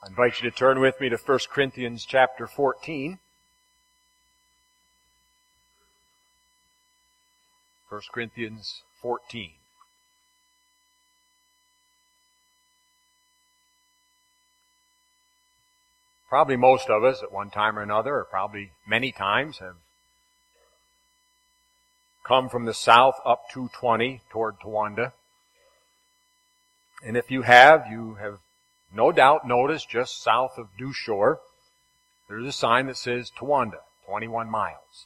I invite you to turn with me to 1 Corinthians chapter 14. 1 Corinthians 14. Probably most of us at one time or another, or probably many times, have come from the south up 220 toward Towanda. And if you have no doubt noticed just south of Dew Shore, there's a sign that says Towanda, 21 miles.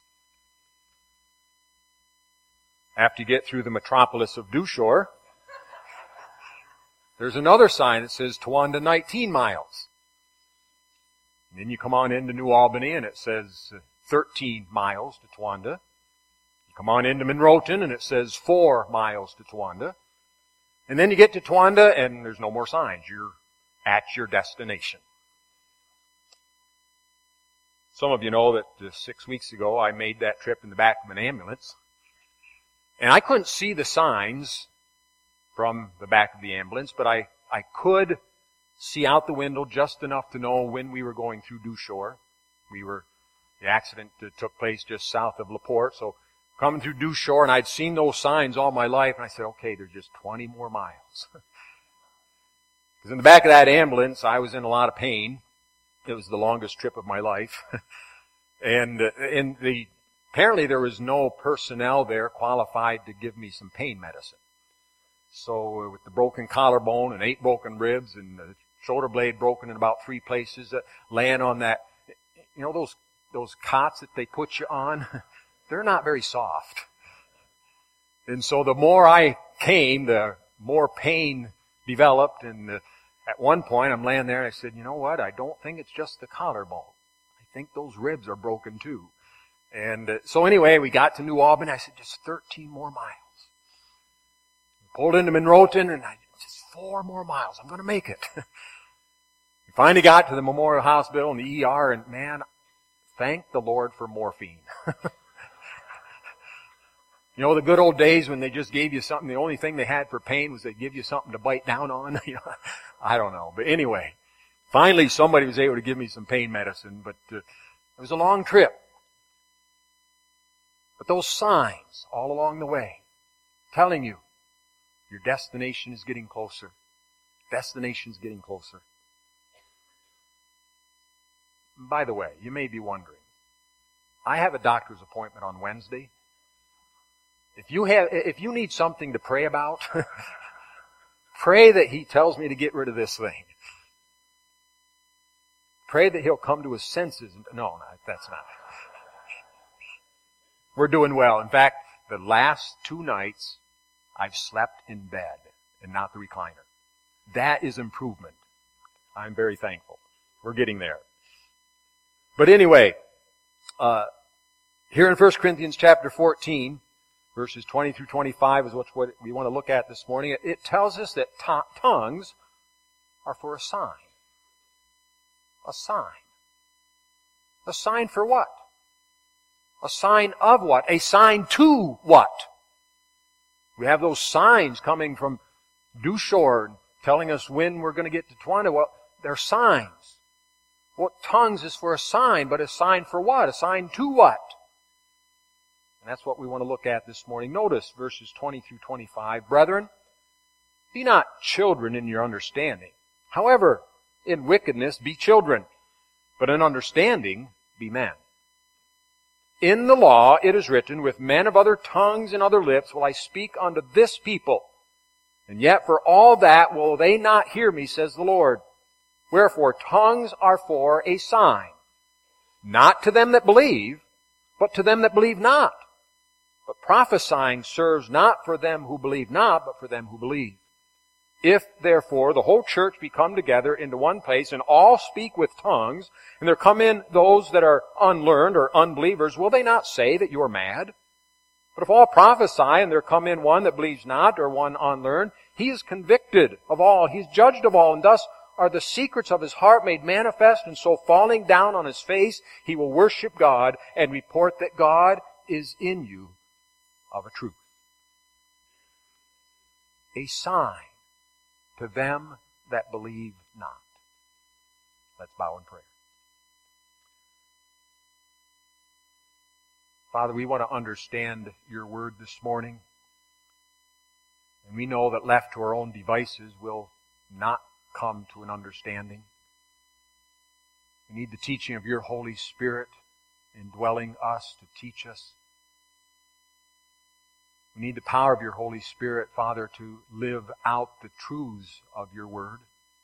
After you get through the metropolis of Dew Shore, there's another sign that says Towanda, 19 miles. And then you come on into New Albany and it says 13 miles to Towanda. You come on into Monroeton and it says 4 miles to Towanda. And then you get to Towanda and there's no more signs. You're at your destination. Some of you know that 6 weeks ago I made that trip in the back of an ambulance. And I couldn't see the signs from the back of the ambulance, but I could see out the window just enough to know when we were going through Dew Shore. The accident took place just south of LaPorte, so coming through Dew Shore, and I'd seen those signs all my life, and I said, okay, there's just 20 more miles. Because in the back of that ambulance, I was in a lot of pain. It was the longest trip of my life. And apparently there was no personnel there qualified to give me some pain medicine. So with the broken collarbone and 8 broken ribs and the shoulder blade broken in about 3 places, laying on that, those cots that they put you on, they're not very soft. And so the more I came, the more pain developed. And at one point I'm laying there and I said, you know what, I don't think it's just the collarbone. I think those ribs are broken too. And so anyway, we got to New Albany. I said, just 13 more miles. Pulled into Monroeton, and just 4 more miles. I'm going to make it. We finally got to the Memorial Hospital and the ER, and man, thank the Lord for morphine. The good old days when they just gave you something, the only thing they had for pain was they'd give you something to bite down on. I don't know. But anyway, finally somebody was able to give me some pain medicine, but it was a long trip. But those signs all along the way telling you your destination is getting closer. Destination's getting closer. By the way, you may be wondering, I have a doctor's appointment on Wednesday. If you need something to pray about, pray that he tells me to get rid of this thing. Pray that he'll come to his senses. No, that's not. We're doing well. In fact, the last 2 nights, I've slept in bed and not the recliner. That is improvement. I'm very thankful. We're getting there. But anyway, here in 1 Corinthians chapter 14, verses 20 through 25 is what we want to look at this morning. It tells us that tongues are for a sign. A sign. A sign for what? A sign of what? A sign to what? We have those signs coming from Dew Shore telling us when we're going to get to Towanda. Well, they're signs. Well, tongues is for a sign, but a sign for what? A sign to what? And that's what we want to look at this morning. Notice verses 20 through 25. Brethren, be not children in your understanding. However, in wickedness be children, but in understanding be men. In the law it is written, with men of other tongues and other lips will I speak unto this people. And yet for all that will they not hear me, says the Lord. Wherefore tongues are for a sign, not to them that believe, but to them that believe not. But prophesying serves not for them who believe not, but for them who believe. If, therefore, the whole church be come together into one place, and all speak with tongues, and there come in those that are unlearned or unbelievers, will they not say that you are mad? But if all prophesy, and there come in one that believes not, or one unlearned, he is convicted of all, he is judged of all, and thus are the secrets of his heart made manifest, and so falling down on his face, he will worship God, and report that God is in you of a truth. A sign to them that believe not. Let's bow in prayer. Father, we want to understand your word this morning. And we know that left to our own devices, we'll not come to an understanding. We need the teaching of your Holy Spirit indwelling us to teach us. We need the power of your Holy Spirit, Father, to live out the truths of your word.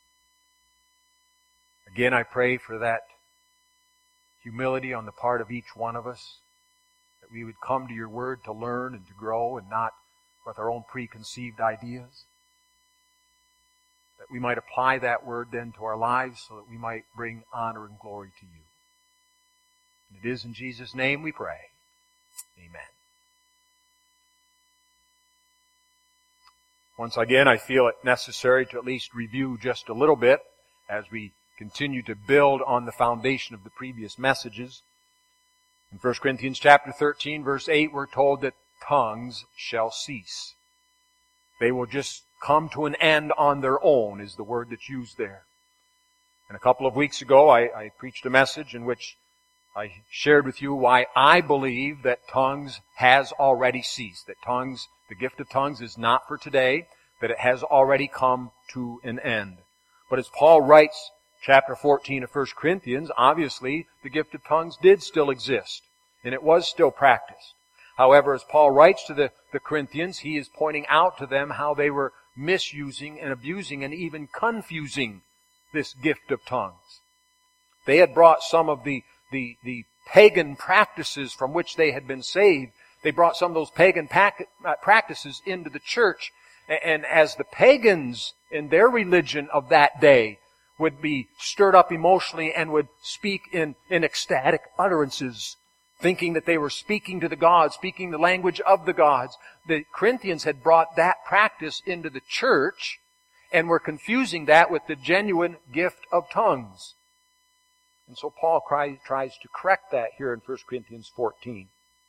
Again, I pray for that humility on the part of each one of us, that we would come to your word to learn and to grow and not with our own preconceived ideas. That we might apply that word then to our lives so that we might bring honor and glory to you. And it is in Jesus' name we pray. Amen. Once again, I feel it necessary to at least review just a little bit as we continue to build on the foundation of the previous messages. In 1 Corinthians chapter 13, verse 8, we're told that tongues shall cease. They will just come to an end on their own, is the word that's used there. And a couple of weeks ago, I preached a message in which I shared with you why I believe that tongues has already ceased. That tongues, the gift of tongues, is not for today, that it has already come to an end. But as Paul writes, chapter 14 of 1 Corinthians, obviously the gift of tongues did still exist, and it was still practiced. However, as Paul writes to the Corinthians, he is pointing out to them how they were misusing and abusing and even confusing this gift of tongues. They had brought some of the pagan practices from which they had been saved. They brought some of those pagan practices into the church. And as the pagans in their religion of that day would be stirred up emotionally and would speak in ecstatic utterances, thinking that they were speaking to the gods, speaking the language of the gods, the Corinthians had brought that practice into the church and were confusing that with the genuine gift of tongues. And so Paul tries to correct that here in 1 Corinthians 14.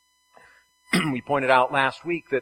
We pointed out last week that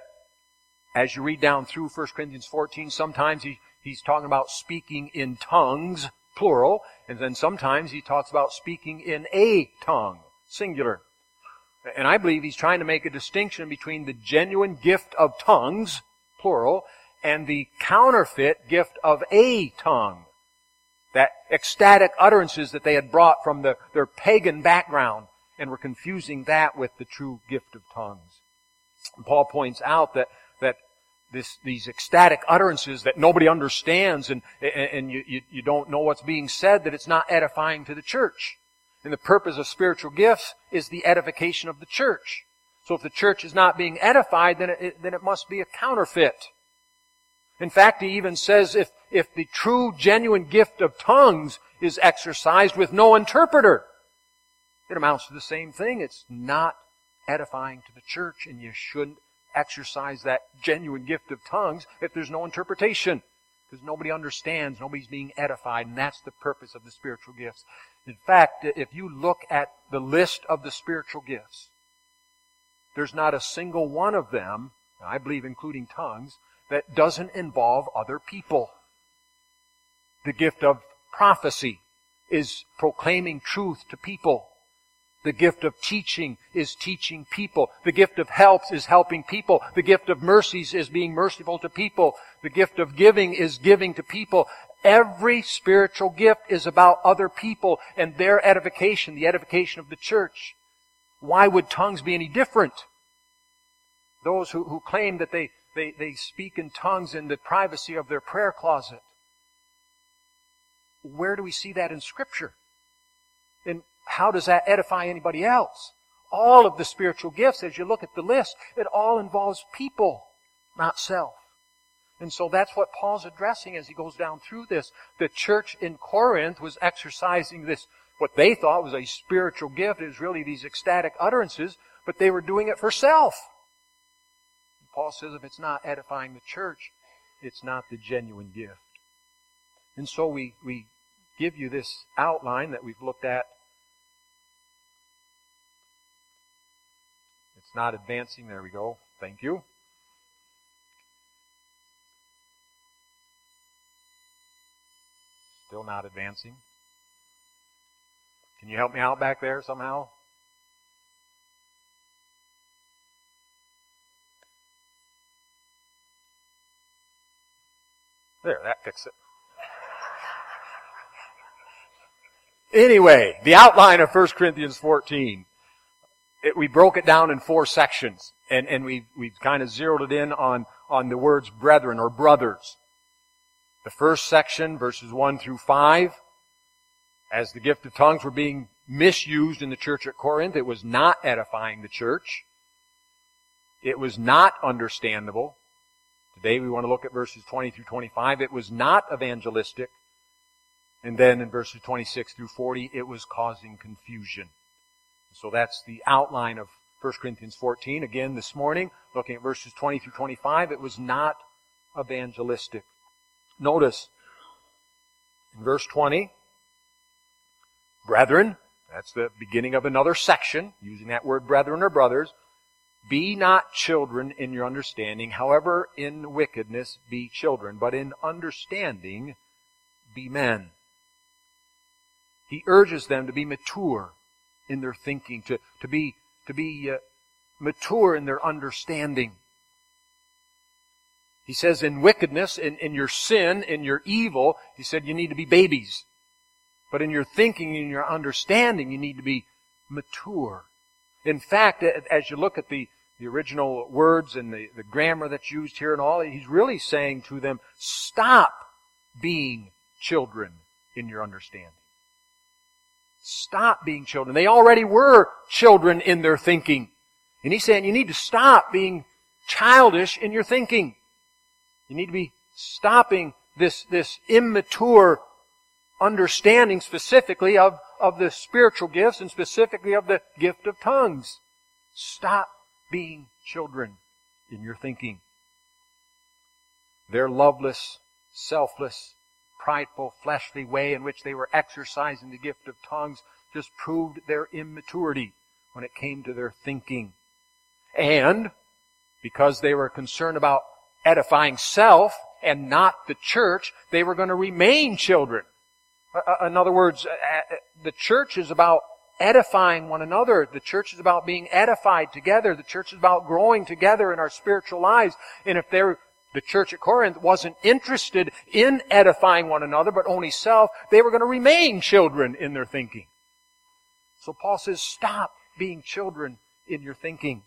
as you read down through 1 Corinthians 14, sometimes he's talking about speaking in tongues, plural, and then sometimes he talks about speaking in a tongue, singular. And I believe he's trying to make a distinction between the genuine gift of tongues, plural, and the counterfeit gift of a tongue. That ecstatic utterances that they had brought from their pagan background, and were confusing that with the true gift of tongues. And Paul points out that these ecstatic utterances that nobody understands and you don't know what's being said, that it's not edifying to the church. And the purpose of spiritual gifts is the edification of the church. So if the church is not being edified, then it must be a counterfeit. In fact, he even says if the true, genuine gift of tongues is exercised with no interpreter, it amounts to the same thing. It's not edifying to the church, and you shouldn't exercise that genuine gift of tongues if there's no interpretation. Because nobody understands, nobody's being edified, and that's the purpose of the spiritual gifts. In fact, if you look at the list of the spiritual gifts, there's not a single one of them, I believe including tongues, that doesn't involve other people. The gift of prophecy is proclaiming truth to people. The gift of teaching is teaching people. The gift of helps is helping people. The gift of mercies is being merciful to people. The gift of giving is giving to people. Every spiritual gift is about other people and their edification, the edification of the church. Why would tongues be any different? Those who claim that they speak in tongues in the privacy of their prayer closet. Where do we see that in Scripture? And how does that edify anybody else? All of the spiritual gifts, as you look at the list, it all involves people, not self. And so that's what Paul's addressing as he goes down through this. The church in Corinth was exercising this, what they thought was a spiritual gift. It was really these ecstatic utterances, but they were doing it for self. And Paul says if it's not edifying the church, it's not the genuine gift. And so we give you this outline that we've looked at. It's not advancing. There we go. Thank you. Still not advancing. Can you help me out back there somehow? There, that fixed it. Anyway, the outline of 1 Corinthians 14. We broke it down in 4 sections, and we've kind of zeroed it in on the words brethren or brothers. The first section, verses 1 through 5, as the gift of tongues were being misused in the church at Corinth, it was not edifying the church. It was not understandable. Today we want to look at verses 20 through 25. It was not evangelistic. And then in verses 26 through 40, it was causing confusion. So that's the outline of 1 Corinthians 14. Again, this morning, looking at verses 20 through 25, it was not evangelistic. Notice, in verse 20, brethren, that's the beginning of another section, using that word brethren or brothers, be not children in your understanding, however in wickedness be children, but in understanding be men. He urges them to be mature in their thinking, to be mature in their understanding. He says in wickedness, in your sin, in your evil, he said you need to be babies. But in your thinking, in your understanding, you need to be mature. In fact, as you look at the original words and the grammar that's used here and all, he's really saying to them, stop being children in your understanding. Stop being children. They already were children in their thinking. And he's saying you need to stop being childish in your thinking. You need to be stopping this immature understanding specifically of the spiritual gifts and specifically of the gift of tongues. Stop being children in your thinking. Their loveless, selfless, prideful, fleshly way in which they were exercising the gift of tongues just proved their immaturity when it came to their thinking. And because they were concerned about edifying self and not the church, they were going to remain children. In other words, the church is about edifying one another. The church is about being edified together. The church is about growing together in our spiritual lives. And if the church at Corinth wasn't interested in edifying one another, but only self, they were going to remain children in their thinking. So Paul says, stop being children in your thinking.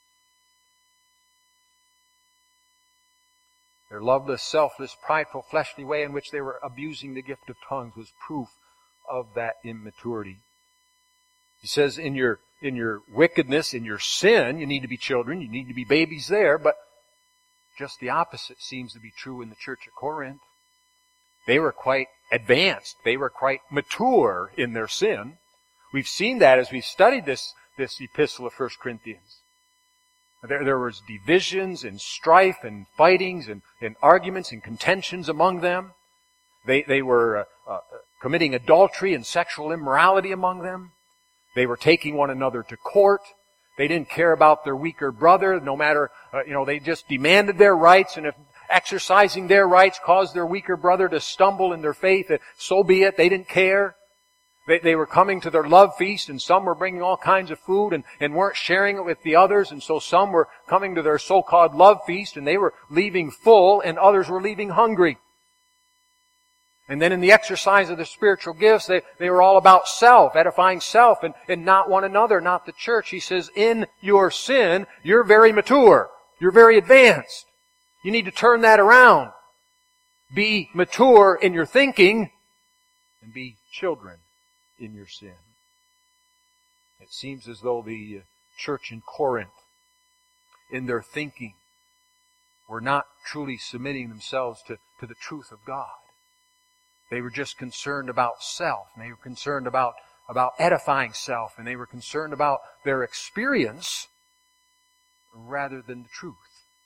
Their loveless, selfless, prideful, fleshly way in which they were abusing the gift of tongues was proof of that immaturity. He says, in your wickedness, in your sin, you need to be children, you need to be babies there, but just the opposite seems to be true in the church at Corinth. They were quite advanced. They were quite mature in their sin. We've seen that as we've studied this epistle of 1 Corinthians. There was divisions and strife and fightings and arguments and contentions among them. They were committing adultery and sexual immorality among them. They were taking one another to court. They didn't care about their weaker brother, no matter, they just demanded their rights, and if exercising their rights caused their weaker brother to stumble in their faith, so be it. They didn't care. They were coming to their love feast, and some were bringing all kinds of food and weren't sharing it with the others, and so some were coming to their so-called love feast, and they were leaving full, and others were leaving hungry. And then in the exercise of the spiritual gifts, they were all about self, edifying self, and not one another, not the church. He says, in your sin, you're very mature. You're very advanced. You need to turn that around. Be mature in your thinking, and be children in your sin. It seems as though the church in Corinth, in their thinking, were not truly submitting themselves to the truth of God. They were just concerned about self, and they were concerned about edifying self, and they were concerned about their experience rather than the truth.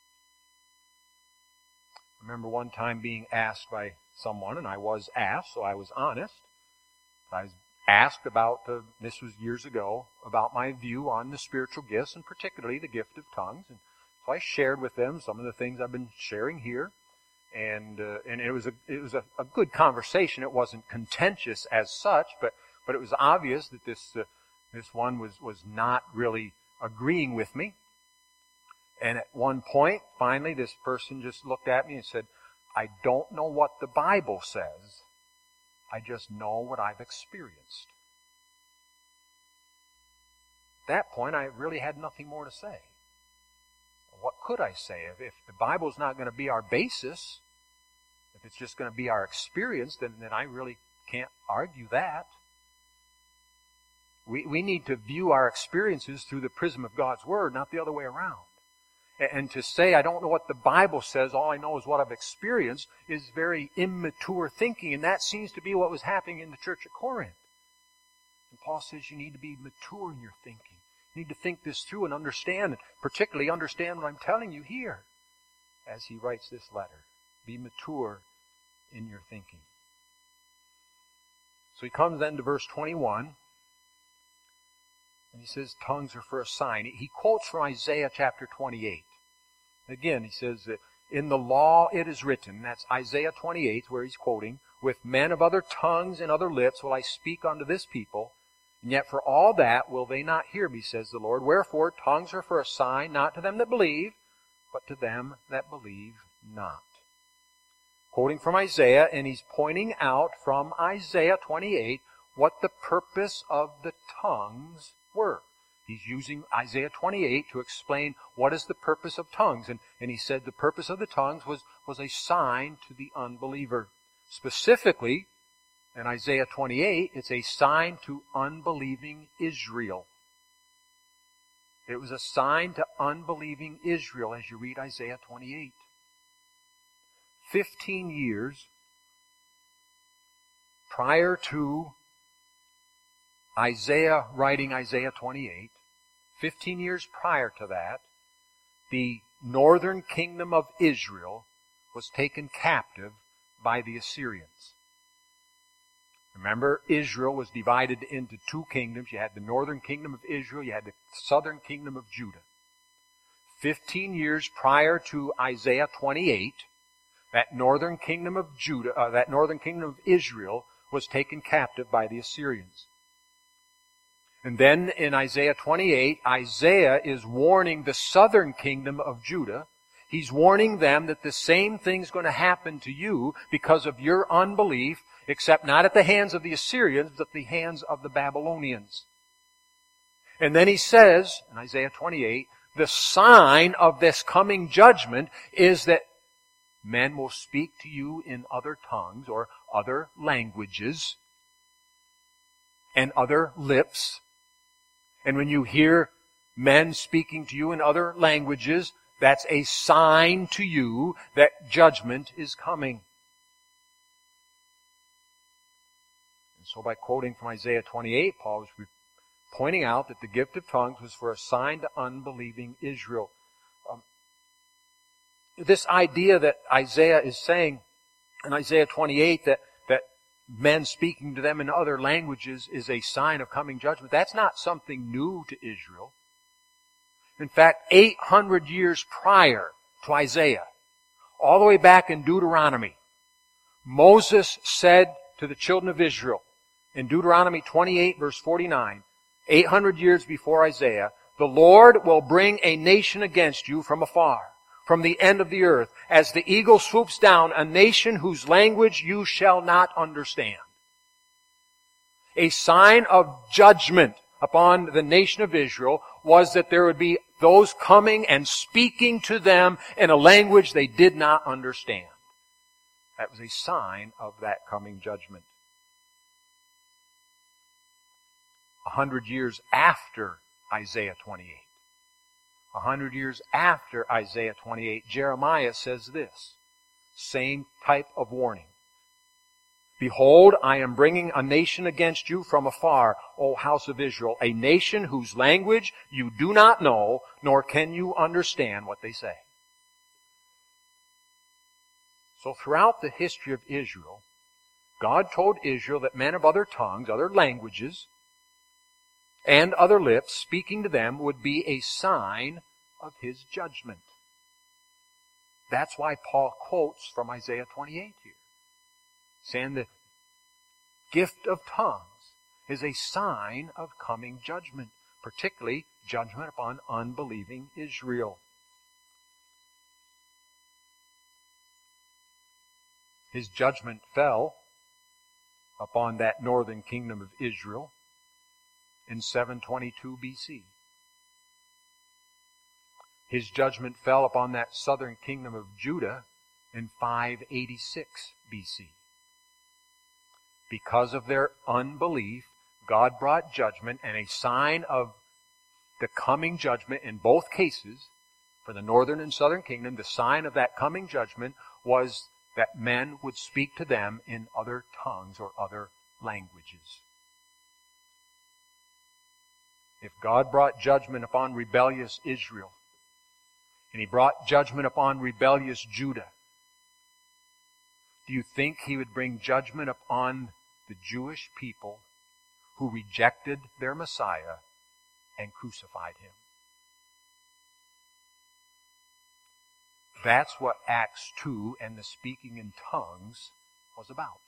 I remember one time being asked by someone, and I was asked, so I was honest. I was asked about, this was years ago, about my view on the spiritual gifts, and particularly the gift of tongues. And so I shared with them some of the things I've been sharing here. And it was a good conversation. It wasn't contentious as such, but But it was obvious that this one was not really agreeing with me. And at one point, finally, this person just looked at me and said, I don't know what the Bible says. I just know what I've experienced. At that point, I really had nothing more to say. What could I say? If the Bible's not going to be our basis, if it's just going to be our experience, then I really can't argue that. We need to view our experiences through the prism of God's Word, not the other way around. And to say, I don't know what the Bible says, all I know is what I've experienced, is very immature thinking. And that seems to be what was happening in the church at Corinth. And Paul says you need to be mature in your thinking. You need to think this through and understand, and particularly understand what I'm telling you here as he writes this letter. Be mature in your thinking. So he comes then to verse 21. And he says, tongues are for a sign. He quotes from Isaiah chapter 28. Again, he says, in the law it is written, that's Isaiah 28 where he's quoting, with men of other tongues and other lips will I speak unto this people, and yet for all that will they not hear me, says the Lord. Wherefore tongues are for a sign, not to them that believe, but to them that believe not. Quoting from Isaiah, and he's pointing out from Isaiah 28 what the purpose of the tongues were. He's using Isaiah 28 to explain what is the purpose of tongues. And he said the purpose of the tongues was a sign to the unbeliever. Specifically, in Isaiah 28, it's a sign to unbelieving Israel. It was a sign to unbelieving Israel as you read Isaiah 28. 15 years prior to Isaiah writing Isaiah 28, 15 years prior to that, the northern kingdom of Israel was taken captive by the Assyrians. Remember, Israel was divided into two kingdoms. You had the northern kingdom of Israel, you had the southern kingdom of Judah. 15 years prior to Isaiah 28, that northern kingdom of Israel was taken captive by the Assyrians. And then in Isaiah 28, Isaiah is warning the southern kingdom of Judah. He's warning them that the same thing's going to happen to you because of your unbelief, except not at the hands of the Assyrians, but at the hands of the Babylonians. And then he says, in Isaiah 28, the sign of this coming judgment is that men will speak to you in other tongues or other languages and other lips. And when you hear men speaking to you in other languages, that's a sign to you that judgment is coming. And so by quoting from Isaiah 28, Paul was pointing out that the gift of tongues was for a sign to unbelieving Israel. This idea that Isaiah is saying in Isaiah 28 that men speaking to them in other languages is a sign of coming judgment, that's not something new to Israel. In fact, 800 years prior to Isaiah, all the way back in Deuteronomy, Moses said to the children of Israel in Deuteronomy 28 verse 49, 800 years before Isaiah, the Lord will bring a nation against you from afar, from the end of the earth, as the eagle swoops down, a nation whose language you shall not understand. A sign of judgment upon the nation of Israel was that there would be those coming and speaking to them in a language they did not understand. That was a sign of that coming judgment. 100 years after Isaiah 28. 100 years after Isaiah 28, Jeremiah says this. Same type of warning. Behold, I am bringing a nation against you from afar, O house of Israel, a nation whose language you do not know, nor can you understand what they say. So throughout the history of Israel, God told Israel that men of other tongues, other languages, and other lips speaking to them would be a sign of His judgment. That's why Paul quotes from Isaiah 28 here, saying the gift of tongues is a sign of coming judgment, particularly judgment upon unbelieving Israel. His judgment fell upon that northern kingdom of Israel in 722 BC. His judgment fell upon that southern kingdom of Judah in 586 BC. Because of their unbelief, God brought judgment, and a sign of the coming judgment in both cases, for the northern and southern kingdom, the sign of that coming judgment was that men would speak to them in other tongues or other languages. If God brought judgment upon rebellious Israel, and He brought judgment upon rebellious Judah, do you think He would bring judgment upon the Jewish people who rejected their Messiah and crucified Him? That's what Acts 2 and the speaking in tongues was about.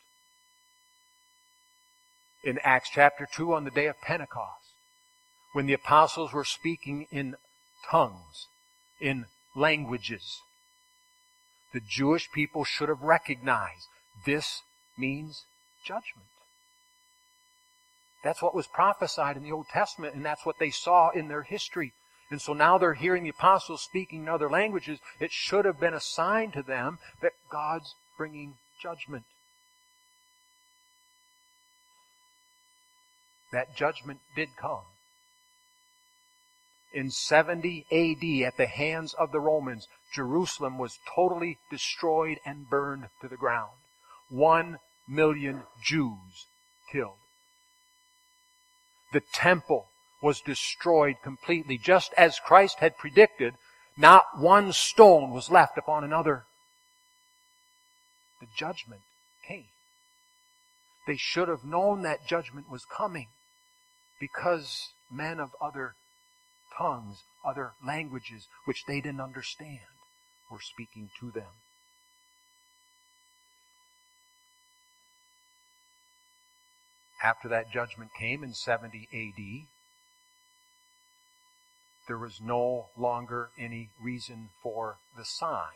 In Acts chapter 2, on the day of Pentecost, when the apostles were speaking in tongues, in languages, the Jewish people should have recognized this means judgment. That's what was prophesied in the Old Testament, and that's what they saw in their history. And so now they're hearing the apostles speaking in other languages. It should have been a sign to them that God's bringing judgment. That judgment did come. In 70 AD, at the hands of the Romans, Jerusalem was totally destroyed and burned to the ground. 1 million Jews killed. The temple was destroyed completely. Just as Christ had predicted, not one stone was left upon another. The judgment came. They should have known that judgment was coming because men of other tongues, other languages, which they didn't understand, were speaking to them. After that judgment came in 70 AD, there was no longer any reason for the sign.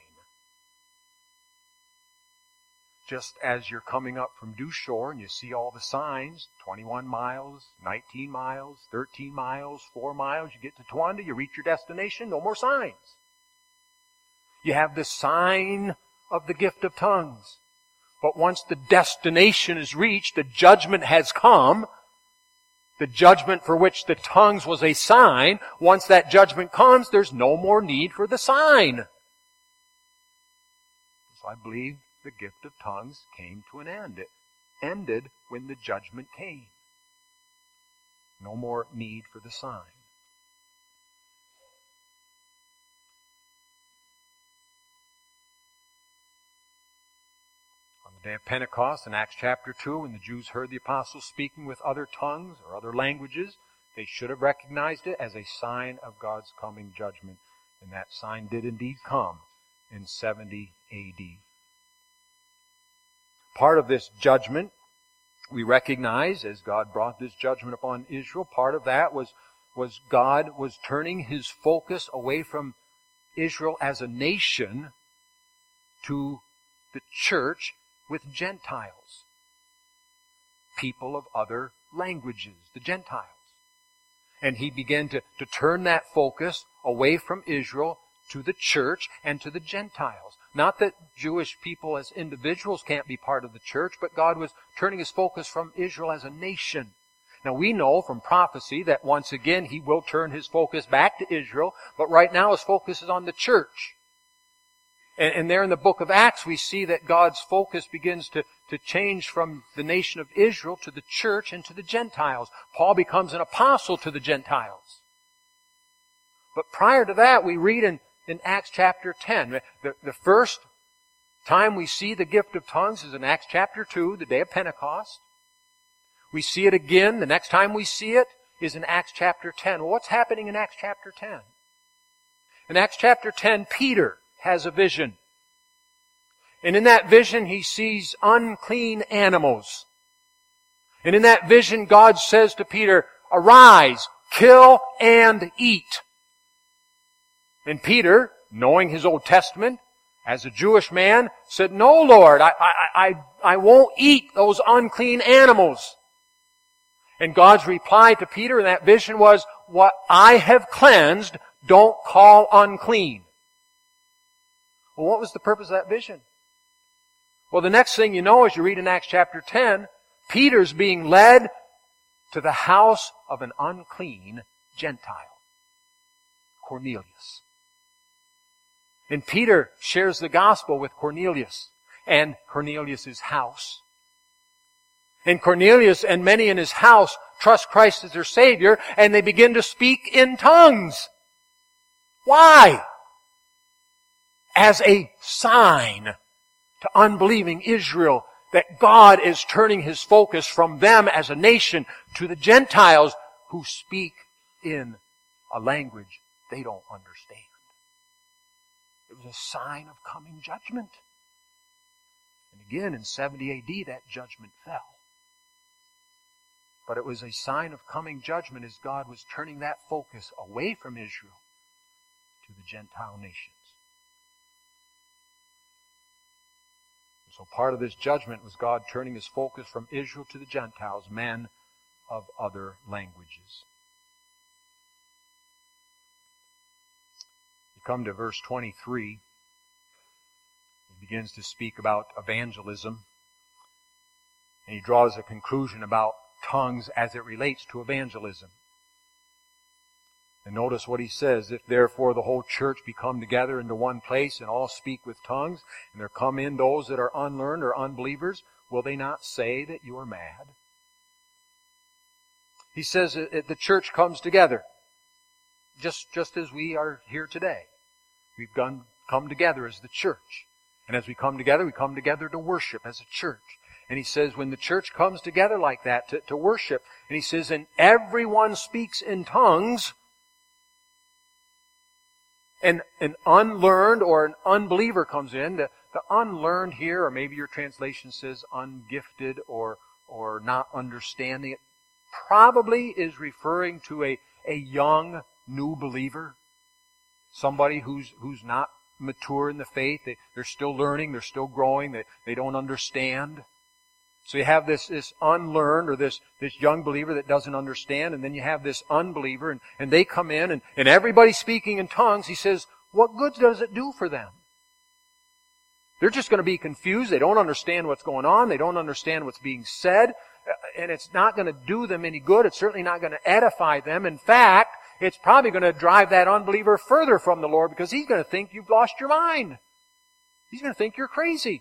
Just as you're coming up from Dewshore and you see all the signs, 21 miles, 19 miles, 13 miles, 4 miles, you get to Towanda, you reach your destination, no more signs. You have the sign of the gift of tongues. But once the destination is reached, the judgment has come. The judgment for which the tongues was a sign. Once that judgment comes, there's no more need for the sign. So I believe the gift of tongues came to an end. It ended when the judgment came. No more need for the sign. Day of Pentecost in Acts chapter 2, when the Jews heard the apostles speaking with other tongues or other languages, they should have recognized it as a sign of God's coming judgment. And that sign did indeed come in 70 AD. Part of this judgment we recognize as God brought this judgment upon Israel. Part of that was God was turning His focus away from Israel as a nation to the church with Gentiles, people of other languages, the Gentiles. And He began to turn that focus away from Israel to the church and to the Gentiles. Not that Jewish people as individuals can't be part of the church, but God was turning His focus from Israel as a nation. Now we know from prophecy that once again He will turn His focus back to Israel, but right now His focus is on the church. And there in the book of Acts, we see that God's focus begins to change from the nation of Israel to the church and to the Gentiles. Paul becomes an apostle to the Gentiles. But prior to that, we read in Acts chapter 10. The first time we see the gift of tongues is in Acts chapter 2, the day of Pentecost. We see it again. The next time we see it is in Acts chapter 10. Well, what's happening in Acts chapter 10? In Acts chapter 10, Peter has a vision. And in that vision, he sees unclean animals. And in that vision, God says to Peter, "Arise, kill and eat." And Peter, knowing his Old Testament, as a Jewish man, said, "No, Lord, I won't eat those unclean animals." And God's reply to Peter in that vision was, "What I have cleansed, don't call unclean." Well, what was the purpose of that vision? Well, the next thing you know, as you read in Acts chapter 10, Peter's being led to the house of an unclean Gentile, Cornelius. And Peter shares the gospel with Cornelius and Cornelius' house. And Cornelius and many in his house trust Christ as their Savior, and they begin to speak in tongues. Why? As a sign to unbelieving Israel that God is turning His focus from them as a nation to the Gentiles who speak in a language they don't understand. It was a sign of coming judgment. And again, in 70 A.D., that judgment fell. But it was a sign of coming judgment as God was turning that focus away from Israel to the Gentile nations. And so part of this judgment was God turning His focus from Israel to the Gentiles, men of other languages. You come to verse 23. He begins to speak about evangelism. And he draws a conclusion about tongues as it relates to evangelism. And notice what he says, "If therefore the whole church be come together into one place and all speak with tongues, and there come in those that are unlearned or unbelievers, will they not say that you are mad?" He says the church comes together, just as we are here today. We've come together as the church. And as we come together to worship as a church. And he says when the church comes together like that to worship, and he says, and everyone speaks in tongues, and an unlearned or an unbeliever comes in, the unlearned here, or maybe your translation says ungifted or not understanding, it probably is referring to a young new believer. Somebody who's not mature in the faith. They're still learning, they're still growing, they don't understand. So you have this unlearned or this young believer that doesn't understand, and then you have this unbeliever, and they come in, and everybody's speaking in tongues. He says, what good does it do for them? They're just going to be confused. They don't understand what's going on. They don't understand what's being said. And it's not going to do them any good. It's certainly not going to edify them. In fact, it's probably going to drive that unbeliever further from the Lord because he's going to think you've lost your mind. He's going to think you're crazy.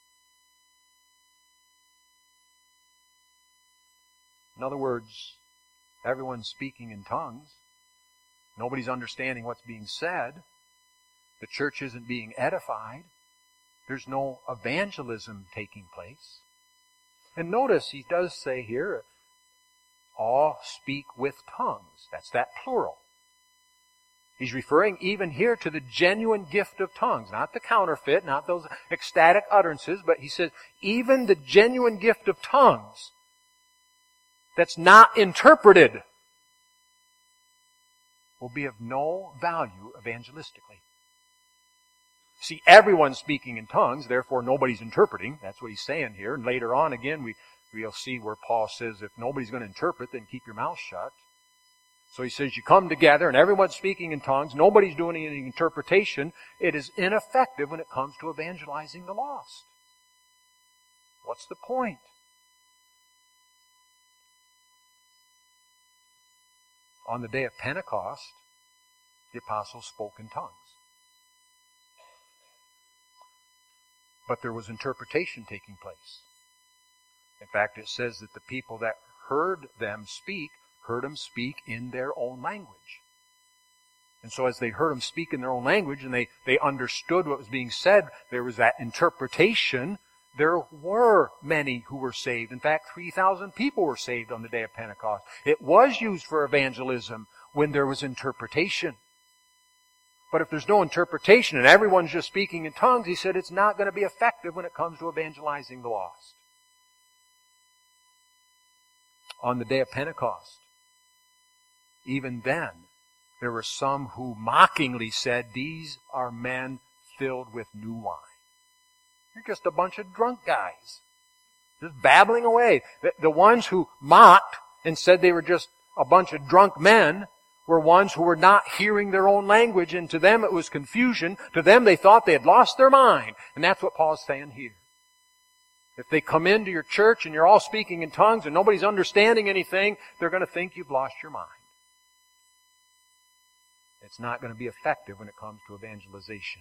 In other words, everyone's speaking in tongues. Nobody's understanding what's being said. The church isn't being edified. There's no evangelism taking place. And notice he does say here, all speak with tongues. That's that plural. He's referring even here to the genuine gift of tongues, not the counterfeit, not those ecstatic utterances, but he says even the genuine gift of tongues that's not interpreted will be of no value evangelistically. See, everyone's speaking in tongues, therefore nobody's interpreting. That's what he's saying here. And later on, again, we'll see where Paul says, if nobody's going to interpret, then keep your mouth shut. So he says, you come together and everyone's speaking in tongues, nobody's doing any interpretation. It is ineffective when it comes to evangelizing the lost. What's the point? On the day of Pentecost, the apostles spoke in tongues. But there was interpretation taking place. In fact, it says that the people that heard them speak in their own language. And so as they heard them speak in their own language and they understood what was being said, there was that interpretation. There were many who were saved. In fact, 3,000 people were saved on the day of Pentecost. It was used for evangelism when there was interpretation. But if there's no interpretation and everyone's just speaking in tongues, he said it's not going to be effective when it comes to evangelizing the lost. on the day of Pentecost. Even then, there were some who mockingly said, "These are men filled with new wine." You're just a bunch of drunk guys, just babbling away. The ones who mocked and said they were just a bunch of drunk men were ones who were not hearing their own language, and to them it was confusion. To them they thought they had lost their mind. And that's what Paul's saying here. If they come into your church and you're all speaking in tongues and nobody's understanding anything, they're going to think you've lost your mind. It's not going to be effective when it comes to evangelization.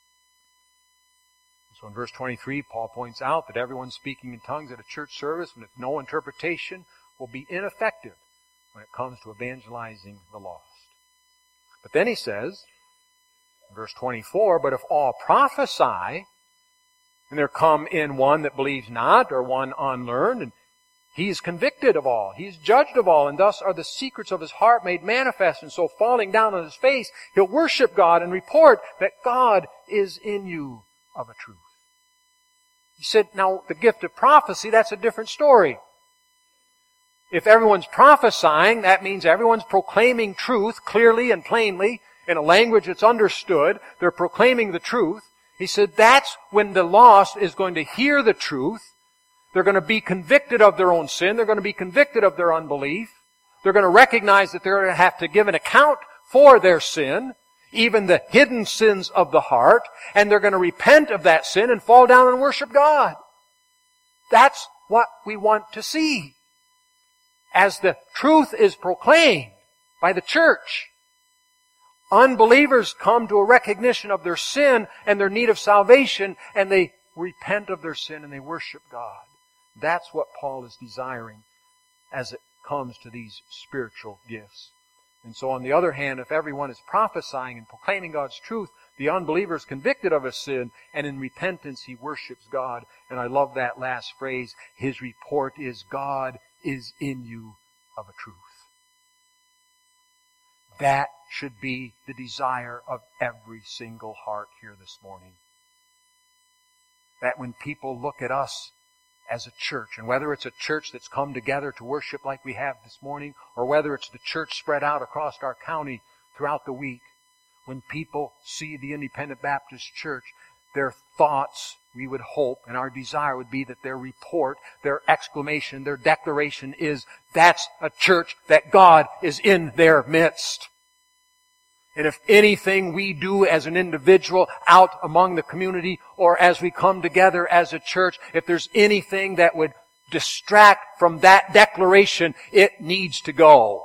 So in verse 23, Paul points out that everyone speaking in tongues at a church service with no interpretation will be ineffective when it comes to evangelizing the lost. But then he says, in verse 24, "But if all prophesy, and there come in one that believes not, or one unlearned, and he is convicted of all, he is judged of all, and thus are the secrets of his heart made manifest, and so falling down on his face, he'll worship God and report that God is in you of a truth." He said, now the gift of prophecy, that's a different story. If everyone's prophesying, that means everyone's proclaiming truth clearly and plainly in a language that's understood. They're proclaiming the truth. He said that's when the lost is going to hear the truth. They're going to be convicted of their own sin. They're going to be convicted of their unbelief. They're going to recognize that they're going to have to give an account for their sin, even the hidden sins of the heart, and they're going to repent of that sin and fall down and worship God. That's what we want to see. As the truth is proclaimed by the church, unbelievers come to a recognition of their sin and their need of salvation, and they repent of their sin and they worship God. That's what Paul is desiring as it comes to these spiritual gifts. And so on the other hand, if everyone is prophesying and proclaiming God's truth, the unbeliever is convicted of his sin, and in repentance he worships God. And I love that last phrase, his report is, God is in you of a truth. That should be the desire of every single heart here this morning. That when people look at us as a church, and whether it's a church that's come together to worship like we have this morning, or whether it's the church spread out across our county throughout the week, when people see the Independent Baptist Church, their thoughts, we would hope, and our desire would be that their report, their exclamation, their declaration is, that's a church that God is in their midst. And if anything we do as an individual out among the community, or as we come together as a church, if there's anything that would distract from that declaration, it needs to go.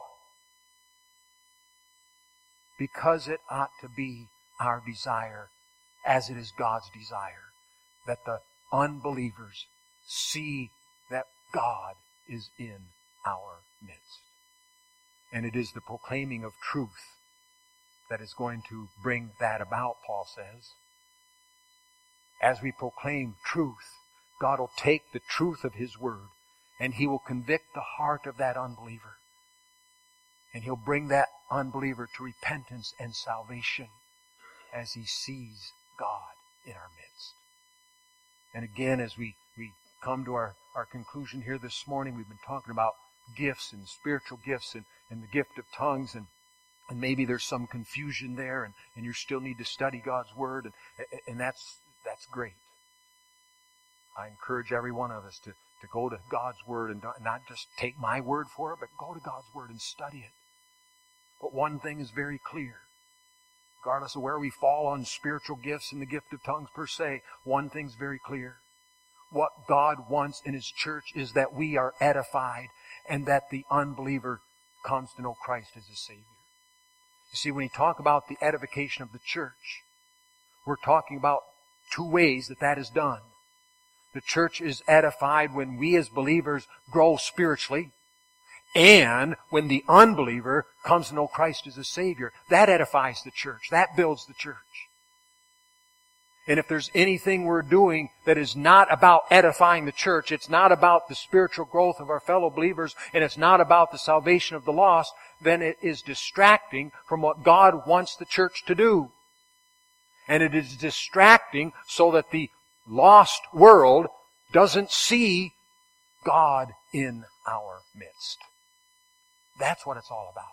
Because it ought to be our desire, as it is God's desire, that the unbelievers see that God is in our midst. And it is the proclaiming of truth that is going to bring that about, Paul says. As we proclaim truth, God will take the truth of His Word and He will convict the heart of that unbeliever. And He'll bring that unbeliever to repentance and salvation as he sees God in our midst. And again, as we come to our conclusion here this morning, we've been talking about gifts and spiritual gifts and the gift of tongues, and maybe there's some confusion there, and you still need to study God's Word, and that's great. I encourage every one of us to go to God's Word and not just take my word for it, but go to God's Word and study it. But one thing is very clear. Regardless of where we fall on spiritual gifts and the gift of tongues per se, one thing's very clear. What God wants in His church is that we are edified and that the unbeliever comes to know Christ as His Savior. You see, when you talk about the edification of the church, we're talking about two ways that is done. The church is edified when we as believers grow spiritually, and when the unbeliever comes to know Christ as a Savior. That edifies the church. That builds the church. And if there's anything we're doing that is not about edifying the church, it's not about the spiritual growth of our fellow believers, and it's not about the salvation of the lost, then it is distracting from what God wants the church to do. And it is distracting so that the lost world doesn't see God in our midst. That's what it's all about.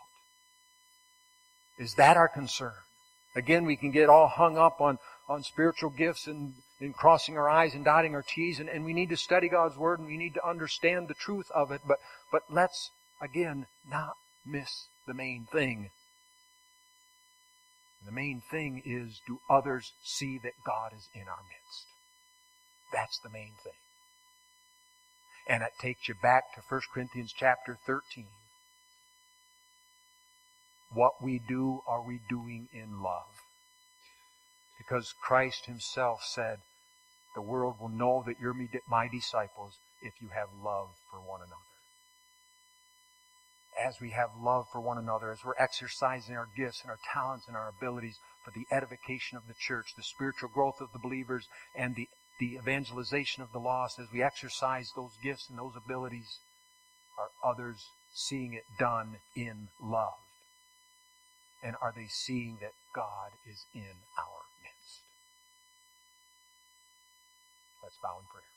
Is that our concern? Again, we can get all hung up on spiritual gifts and crossing our I's and dotting our T's, and we need to study God's Word and we need to understand the truth of it, but let's, again, not miss the main thing. The main thing is, do others see that God is in our midst? That's the main thing. And it takes you back to 1 Corinthians chapter 13. What we do, are we doing in love? Because Christ Himself said, the world will know that you're my disciples if you have love for one another. As we have love for one another, as we're exercising our gifts and our talents and our abilities for the edification of the church, the spiritual growth of the believers, and the evangelization of the lost, as we exercise those gifts and those abilities, are others seeing it done in love? And are they seeing that God is in our midst? Let's bow in prayer.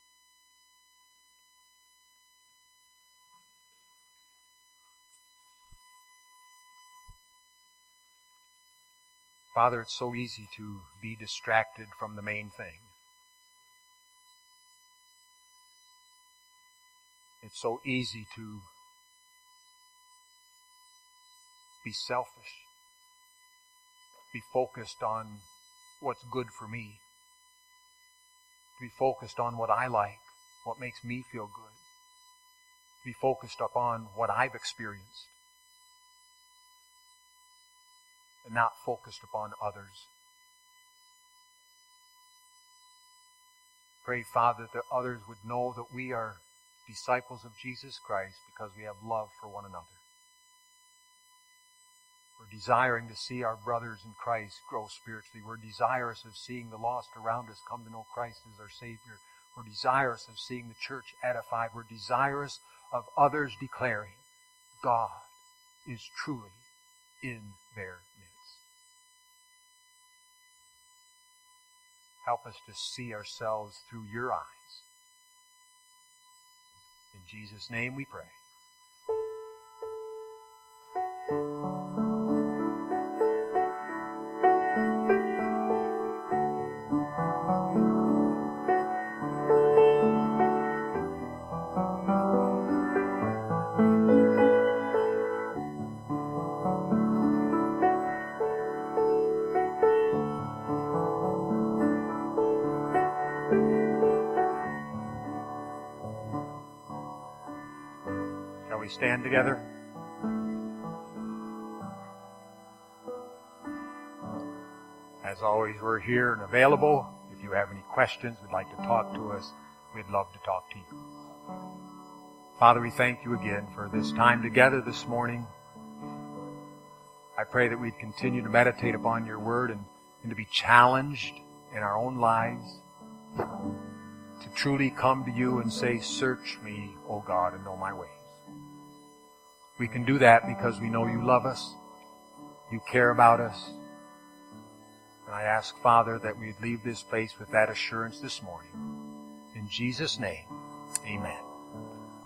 Father, it's so easy to be distracted from the main thing. It's so easy to be selfish, be focused on what's good for me, be focused on what I like, what makes me feel good, be focused upon what I've experienced, and not focused upon others. Pray, Father, that others would know that we are disciples of Jesus Christ because we have love for one another. We're desiring to see our brothers in Christ grow spiritually. We're desirous of seeing the lost around us come to know Christ as our Savior. We're desirous of seeing the church edified. We're desirous of others declaring God is truly in their midst. Help us to see ourselves through your eyes. In Jesus' name we pray. Shall we stand together? As always, we're here and available. If you have any questions, would like to talk to us, we'd love to talk to you. Father, we thank you again for this time together this morning. I pray that we'd continue to meditate upon your word and to be challenged in our own lives, to truly come to you and say, search me, O God, and know my ways. We can do that because we know you love us, you care about us. And I ask, Father, that we'd leave this place with that assurance this morning. In Jesus' name, amen.